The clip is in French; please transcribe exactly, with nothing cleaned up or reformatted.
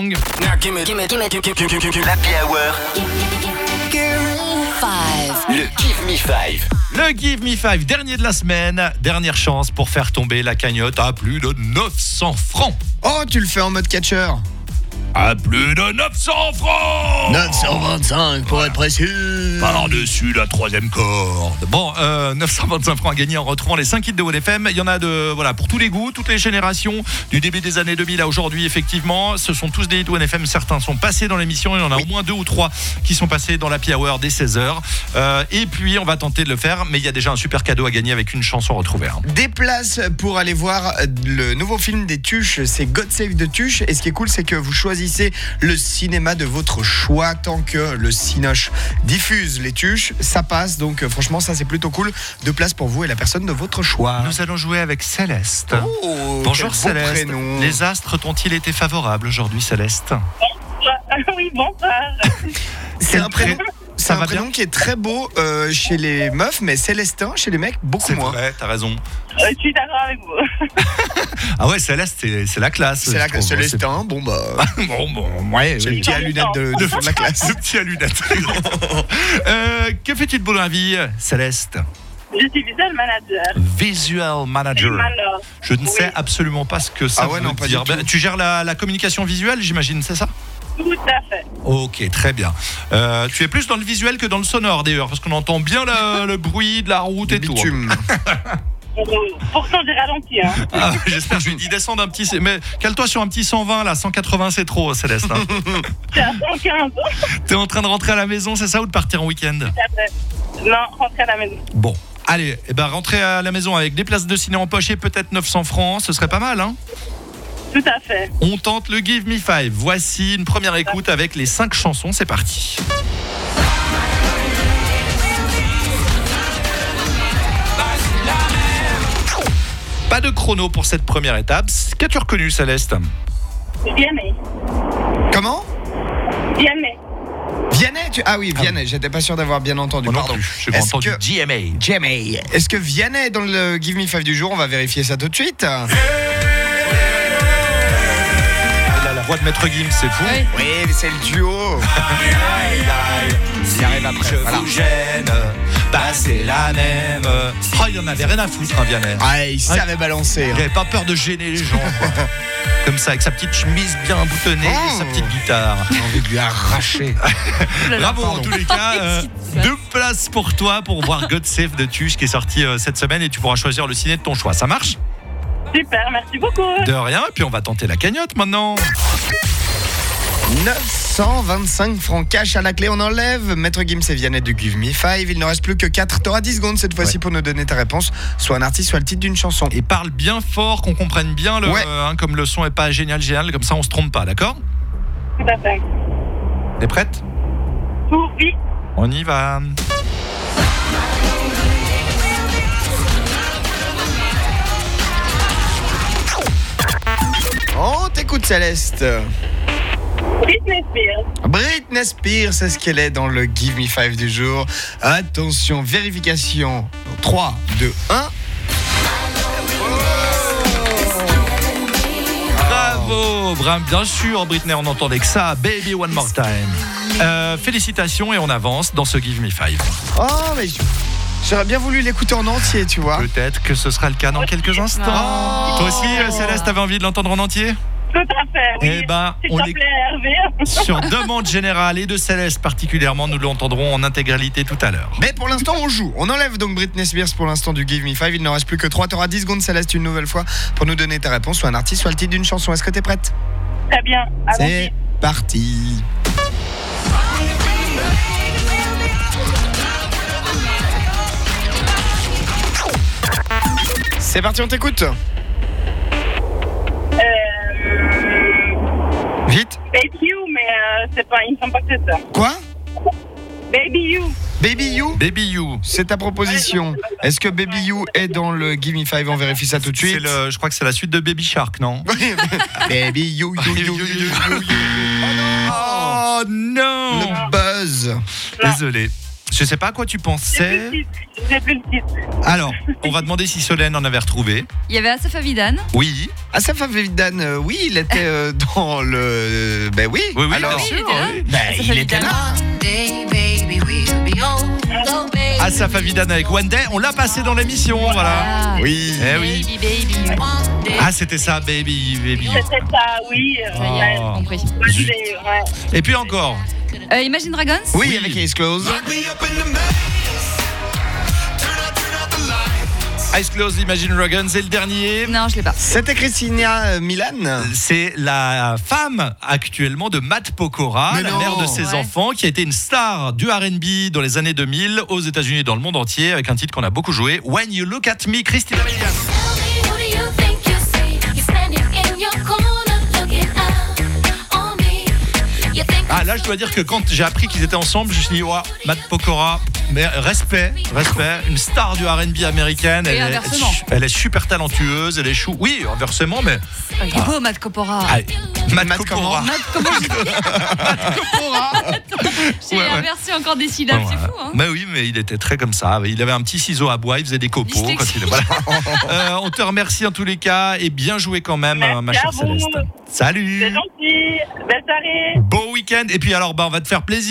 Song. L'Happy Hour. Le Give Me Five. Le Give Me Five, dernier de la semaine. Dernière chance pour faire tomber la cagnotte à plus de neuf cents francs. Oh, tu le fais en mode catcheur. À plus de neuf cents francs. neuf cent vingt-cinq pour être précis. Par-dessus la troisième corde. Bon, euh, neuf cent vingt-cinq francs à gagner en retrouvant les cinq hits de One F M. Il y en a de, voilà, pour tous les goûts, toutes les générations, du début des années deux mille à aujourd'hui, effectivement. Ce sont tous des hits One F M. Certains sont passés dans l'émission. Il y en a oui. au moins deux ou trois qui sont passés dans l'Happy Hour dès seize heures. Euh, et puis, on va tenter de le faire. Mais il y a déjà un super cadeau à gagner avec une chanson retrouvée. Hein. Des places pour aller voir le nouveau film des Tuches. C'est God Save the Tuche. Et ce qui est cool, c'est que vous choisissez le cinéma de votre choix. Tant que le Cinoche diffuse les Tuches, ça passe. Donc franchement, ça c'est plutôt cool. Deux places pour vous et la personne de votre choix. Nous allons jouer avec Céleste. Oh, bonjour Céleste. Prénom. Les astres t'ont-ils été favorables aujourd'hui, Céleste? Oui, bonsoir. C'est un prénom, c'est Ça un va prénom bien qui est très beau euh, chez les meufs, mais Célestin chez les mecs beaucoup C'est moins. vrai, t'as raison. Euh, je suis d'accord avec vous. Ah ouais, Céleste, c'est, c'est la classe. C'est la je trouve. Célestin, bon bah. Bon, bon, ouais. C'est le petit à lunettes de, de fond de la classe. Le petit à lunettes. euh, que fais-tu de beau dans la vie, Céleste? Je suis visual manager. Visual manager. Alors, Je ne oui. sais absolument pas ce que ça Ah ouais, veut non, pas dire. du tout. Ben, tu gères la, la communication visuelle, j'imagine, c'est ça? Tout à fait. Ok, très bien. Euh, tu es plus dans le visuel que dans le sonore d'ailleurs, parce qu'on entend bien le, le bruit de la route Du et tout. bitume. Pourtant, j'ai ralenti. Hein. Ah, j'espère que je lui dis descendre un petit. Mais cale-toi sur un petit cent vingt là, cent quatre-vingts c'est trop, Céleste. Hein. Je suis à cent quinze. T'es en train de rentrer à la maison, c'est ça, ou de partir en week-end? Tout à fait. Non, rentrer à la maison. Bon, allez, eh ben, rentrer à la maison avec des places de ciné en poche et peut-être neuf cents francs, ce serait pas mal, hein? Tout à fait. On tente le Give Me Five. Voici une première écoute avec les cinq chansons, c'est parti. Pas de chrono pour cette première étape. Qu'as-tu reconnu, Céleste? Vianney. Comment Vianney. Vianney tu... Ah oui, Vianney, j'étais pas sûr d'avoir bien entendu. Moi non Pardon. plus, j'ai Est-ce entendu que... G M A. G M A. Est-ce que Vianney est dans le Give Me Five du jour? On va vérifier ça tout de suite. Il a la voix de Maître Gims, c'est fou. Oui, mais c'est le duo. Il arrive après. Je Voilà. vous gêne, passez la même. Oh, il en avait rien à foutre, hein, Vianney. Ah, il savait balancer. Il avait pas peur de gêner les gens, quoi. Comme ça, avec sa petite chemise bien boutonnée Oh. et sa petite guitare. J'ai envie de lui arracher. Bravo, en Pardon. tous les cas. Euh, deux places pour toi pour voir God Save the Tuche qui est sorti euh, cette semaine et tu pourras choisir le ciné de ton choix. Ça marche? Super, merci beaucoup. De rien. Et puis on va tenter la cagnotte maintenant. neuf cent vingt-cinq francs cash à la clé, on enlève Maître Gims et Vianney de Give Me Five. Il ne reste plus que quatre. T'auras dix secondes cette fois-ci Ouais. pour nous donner ta réponse. Soit un artiste, soit le titre d'une chanson. Et parle bien fort, qu'on comprenne bien le, Ouais. euh, hein, comme le son est pas génial, génial, comme ça on se trompe pas, d'accord? Tout à fait. T'es prête? Oui. On y va. On t'écoute Céleste. Britney Spears. Britney Spears, c'est ce qu'elle est dans le Give Me Five du jour. Attention, vérification. trois, deux, un. Bravo, Bram, bien sûr, Britney, on n'entendait que ça. Baby One More Time. Euh, félicitations et on avance dans ce Give Me Five. Oh, mais je- j'aurais bien voulu l'écouter en entier, tu vois. Peut-être que ce sera le cas dans quelques instants. Oh. Toi aussi, euh, Céleste, t'avais envie de l'entendre en entier? Tout à fait. Oui. Eh ben, S'il on te les- plaît, Hervé. Sur demande générale et de Céleste particulièrement, nous l'entendrons en intégralité tout à l'heure. Mais pour l'instant, on joue. On enlève donc Britney Spears pour l'instant du Give Me Five. Il n'en reste plus que trois. T'auras dix secondes, Céleste, une nouvelle fois, pour nous donner ta réponse, soit un artiste, soit le titre d'une chanson. Est-ce que t'es prête? Très bien. Allons-y. C'est parti. C'est parti, on t'écoute. Euh, Vite. Baby You, mais euh, c'est pas, il me semble pas que c'est ça. Quoi? Baby You. Baby You, Baby You. c'est ta proposition. Est-ce que Baby You est dans le Give Me Five? On vérifie ça tout de C'est suite. le, je crois que c'est la suite de Baby Shark, non? Baby You, you, you, you, you, you. Oh non! Le buzz. Désolé. Je sais pas à quoi tu J'ai pensais. plus le titre. J'ai plus le titre. Alors, on va demander si Solène en avait retrouvé. Il y avait Asaf Avidan. Oui. Asaf Avidan, euh, oui, il était euh, dans le. Ben oui. Oui, oui, Alors, bien sûr. il était là. oui. ben, Asaf il était Avidan. là. Asaf Avidan avec One Day, on l'a passé dans l'émission, voilà. Ah. Oui. Eh oui. Baby, baby. Ah, c'était ça, baby, baby. C'était ça, oui. euh, Ça y est, ouais. Oh. compris. Ouais, j'ai- ouais. Et puis encore. Euh, Imagine Dragons. Oui, Oui. avec Eyes Closed. Eyes Closed, Imagine Dragons, et le dernier. Non, je l'ai pas. C'était Christina euh, Milan. C'est la femme actuellement de Matt Pokora, Mais la non. mère de ses Ouais. enfants, qui a été une star du R and B dans les années deux mille aux États-Unis et dans le monde entier, avec un titre qu'on a beaucoup joué, When You Look at Me, Christina Milian. Who do you think you see? You're standing in your corner looking out on me. You think Ah là, je dois dire que quand j'ai appris qu'ils étaient ensemble, je me suis dit, ouais, Matt Pokora, mais respect, respect, une star du R and B américaine. Et Elle est, inversement. elle est super talentueuse, elle est chou. Oui, inversement, mais. Il est beau, Matt Copora. Ah, Matt, Matt Pokora. Matt, comment je J'ai Ouais, ouais. inversé encore des syllabes, Ouais, c'est fou, hein. Bah oui, mais il était très comme ça. Il avait un petit ciseau à bois, il faisait des copeaux. Quand Dyslexie. il... voilà. Euh, on te remercie en tous les cas et bien joué quand même, Merci ma à chère vous. Céleste. Salut. C'est gentil. Belle soirée. Bon week-end. Et puis alors, bah, on va te faire plaisir.